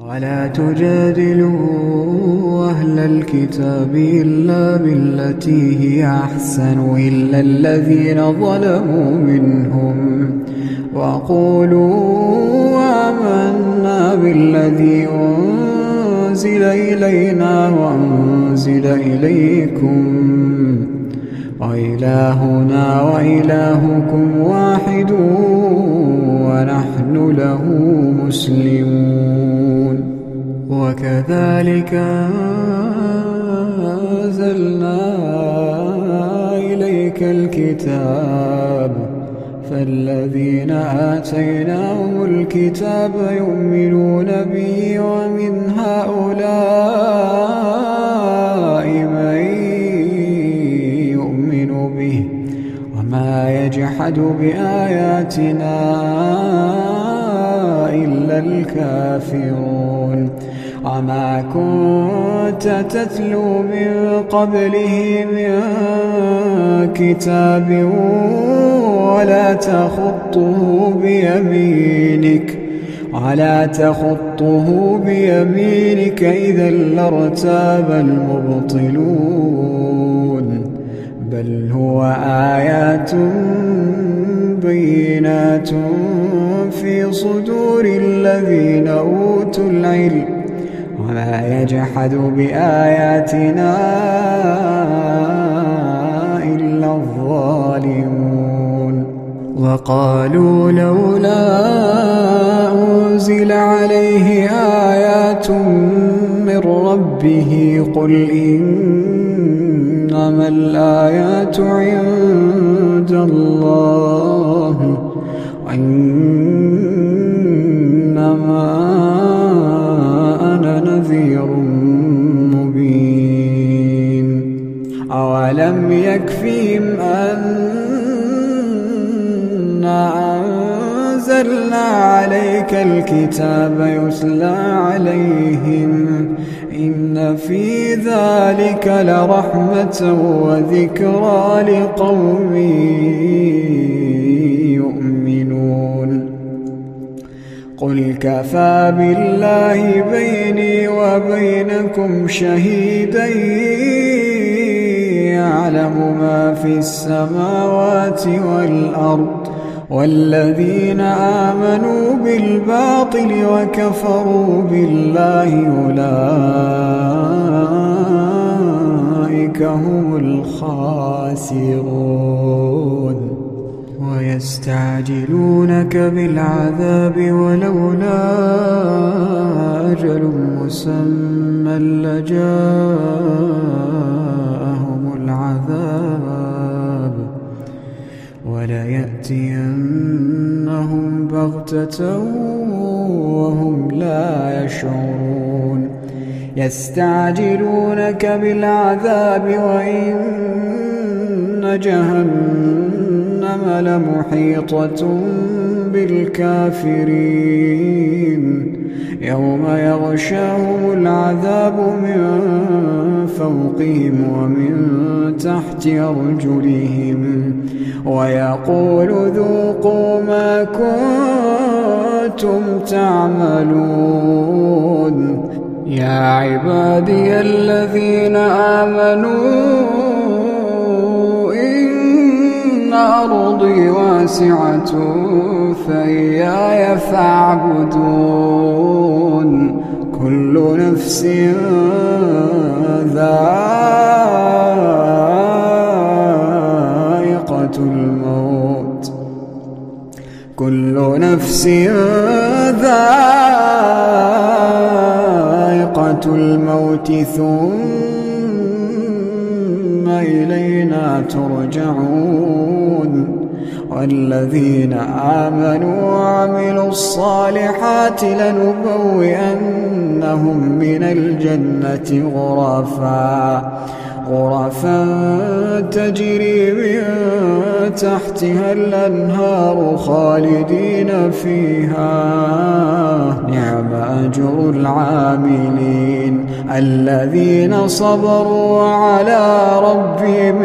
ولا تجادلوا أهل الكتاب إلا بالتي هي أحسن إلا الذين ظلموا منهم وقولوا آمنا بالذي أنزل إلينا وأنزل إليكم وإلهنا وإلهكم واحد ونحن له مسلمون. وكذلك أنزلنا إليك الكتاب فالذين آتيناهم الكتاب يؤمنون به ومن هؤلاء من يؤمن به وما يجحد بآياتنا إلا الكافرون. وما كنت تتلو من قبله من كتاب ولا تخطه بيمينك إذا لارتاب المبطلون بل هو آيات بينات في صدور الذين أوتوا العلم وما يجحد بآياتنا إلا الظالمون. وقالوا لولا أنزل عليه آيات من ربه قل إنما الآيات عند الله وإنما أنا نذير مبين. أولم يكفهم أنا أنزلنا عليك الكتاب يتلى عليهم إن في ذلك لرحمة وذكرى لقوم يؤمنون. قل كفى بالله بيني وبينكم شهيدا يعلم ما في السماوات والأرض والذين آمنوا بالباطل وكفروا بالله أولئك هم الخاسرون. ويستعجلونك بالعذاب ولولا أجل مسمى لجاءهم العذاب وليأتينهم بغتة وهم لا يشعرون. يستعجلونك بالعذاب وإن جهنم لمحيطة بالكافرين يوم يغشاهم العذاب من فوقهم ومن تحت أرجلهم ويقول ذوقوا ما كنتم تعملون. يا عبادي الذين آمنوا إن أرضي واسعة فإياي فاعبدون. كل نفس ذائقة الموت كل نفس ذائقة الموت ثم إلينا ترجعون. والذين آمنوا وعملوا الصالحات لنبوئنهم من الجنة غرفا تجري من تحتها الأنهار خالدين فيها نعم أجر العاملين الذين صبروا وعلى ربهم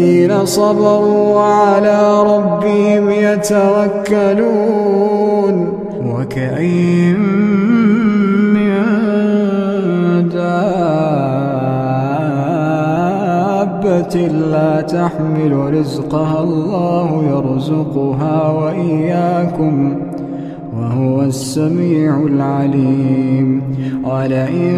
يتوكلون. وكأين من دابة لا تحمل رزقها الله يرزقها وإياكم وهو السميع العليم. ولئن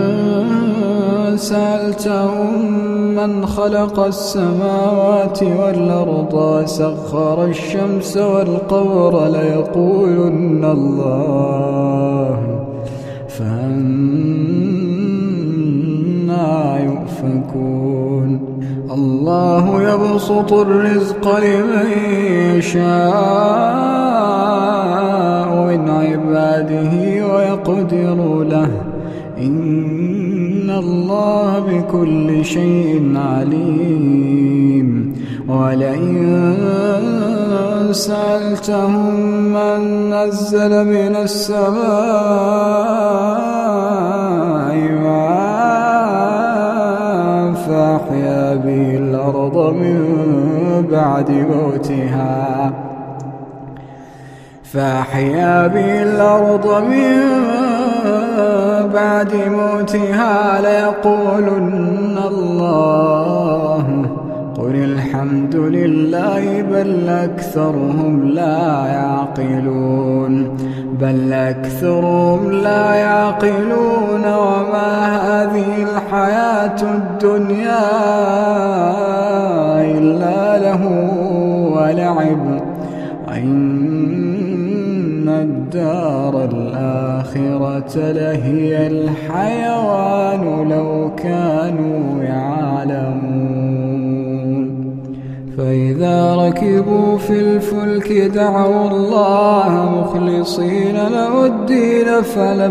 سألتهم من خلق السماوات والأرض وسخر الشمس والقمر ليقولن الله فأنى يؤفكون. الله يبسط الرزق لمن يشاء من عباده ويقدر له إن الله بكل شيء عليم. ولئن سألتهم من نزل من السماء ماء فأحيا به الأرض من بعد موتها ليقولن الله قل الحمد لله بل أكثرهم لا يعقلون وما هذه الحياة الدنيا إلا له ولعب وإن الدار الآخرة لهي الحيوان لو كانوا يعلمون. فإذا ركبوا في الفلك دعوا الله مخلصين له الدين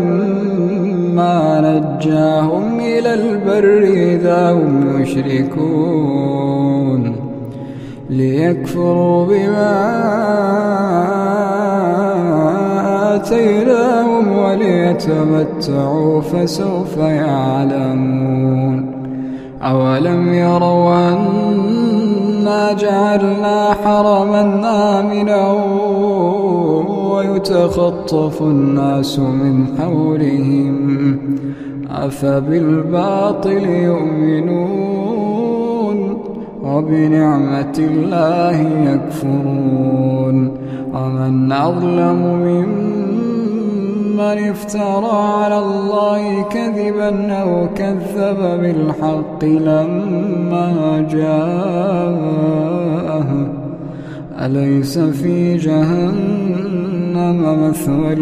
فلما نجاهم إلى البر إذا هم يشركون ليكفروا بما آتيناهم وليتمتعوا فسوف يعلمون. أولم يروا أنا جعلنا حرما آمنا ويتخطف الناس من حولهم أفبالباطل يؤمنون وبنعمة الله يكفرون. ومن أظلم ممن افترى على الله كذبا أو كذب بالحق لما جاءه أليس في جهنم مثوى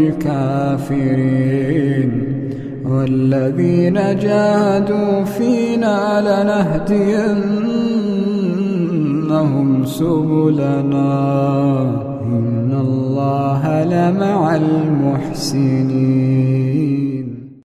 للكافرين والذين جاهدوا فينا لنهدينهم سبلنا إن الله لمع المحسنين.